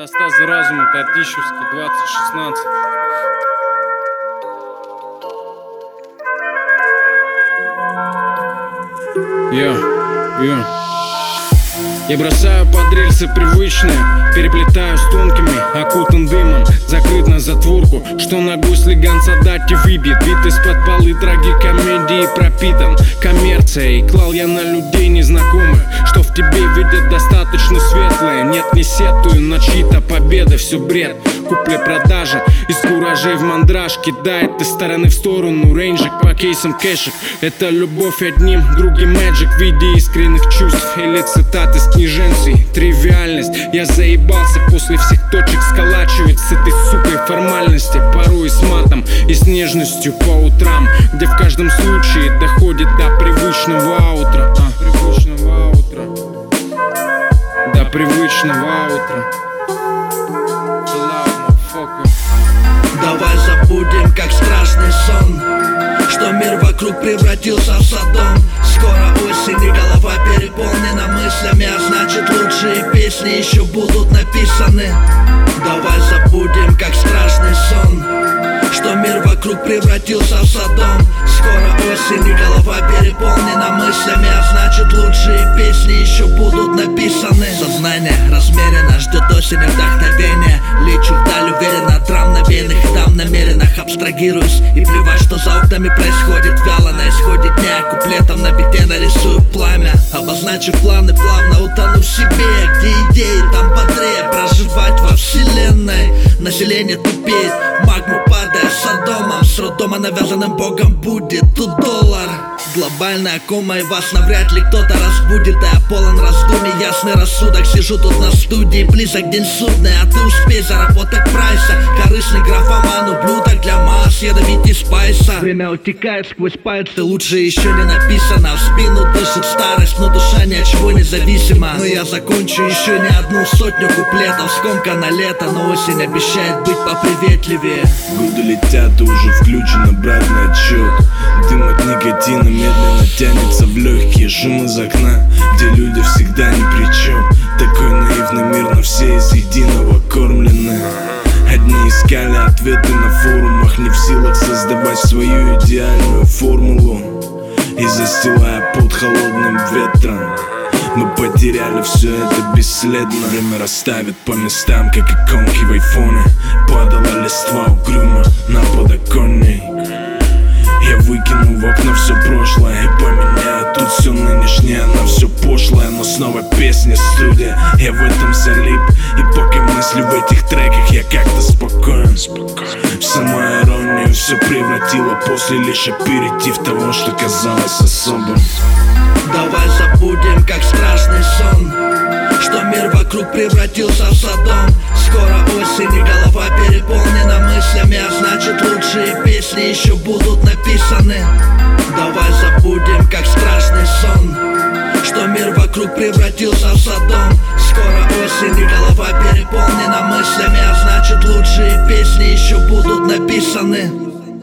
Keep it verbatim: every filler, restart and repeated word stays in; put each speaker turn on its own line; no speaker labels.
Метастазы разума, Татищевский, двадцать шестнадцать. Йо, йо. Я бросаю под рельсы привычные, переплетаю с тонкими, окутан дымом, закрыт на затворку, что на гусле гонца дать и выбьет. Вид из-под полы трагикомедии пропитан коммерцией. Клал я на людей незнакомых, что в тебе видят достаточно светлое. Нет, не сетую на чьи-то победы, все бред. Купля-продажа из куражей в мандраж кидает из стороны в сторону рейнджик по кейсам кэшек. Это любовь одним, другим мэджик в виде искренних чувств или цитат из книженций. Тривиальность, я заебался после всех точек сколачивать с этой сукой формальности, порой с матом и с нежностью по утрам, где в каждом случае доходит до привычного аутра. а, Привычного аутра До привычного аутра.
Давай забудем, как страшный сон, что мир вокруг превратился в Содом. Скоро осень и голова переполнена мыслями, а значит лучшие песни еще будут написаны. Давай забудем, как страшный сон, что мир вокруг превратился в Содом. Скоро осень и голова переполнена мыслями, а значит лучшие песни еще будут написаны. Сознание размеренно ждет осень вдохновения. Лечу вдаль уверенно от рам навеянных дам намеренных. Абстрагируюсь и плевать, что за окнами происходит вяло. На исходе дня куплетом на бите нарисую пламя. Обозначив планы, плавно утону в себе. Где идеи, там бодрее проживать во вселенной. Население тупеет, магму падая Содомом. С роддома навязанным богом будет тут доллар. Глобальная кома, и вас навряд ли кто-то разбудит. Я полон раздумий, ясный рассудок. Сижу тут на студии, близок день судный. А ты успей заработать прайса. Корыстный графоман, ублюдок для масс, ядовитый спайса. Время утекает сквозь пальцы, лучше еще не написано. В спину дышит старость, но душа ни от чего не зависима. Но я закончу еще не одну сотню куплетов. Скомка на лето, но осень обещает быть поприветливее.
Годы летят, и уже включен обратный отсчет. Дым от никотина медленно тянется в легкие. Шум из окна, где люди всегда ни при чем. Такой наивный мир, но все из единого кормлены. Одни искали ответы на форумах, не в силах создавать свою идеальную формулу. И застилая под холодным ветром, мы потеряли все это бесследно. Время расставит по местам, как иконки в айфоне. Падала листва угрюмо на подоконник. Я выкину в окно все прошлое и поменяю тут все нынешнее на все пошлое. Но снова песня, студия, я в этом залип. И пока мыслю в этих треках, я как-то спокоен. В самоиронию все превратило после лишь аперитив того, что казалось особым.
Давай забудем, как страшный сон, что мир вокруг превратился в Содом. Скоро осень и голова переполнена мыслями, а значит лучшие песни еще будут написаны. Давай забудем, как страшный сон, что мир вокруг превратился в Содом. Скоро осень и голова переполнена мыслями, а значит лучшие песни еще будут написаны.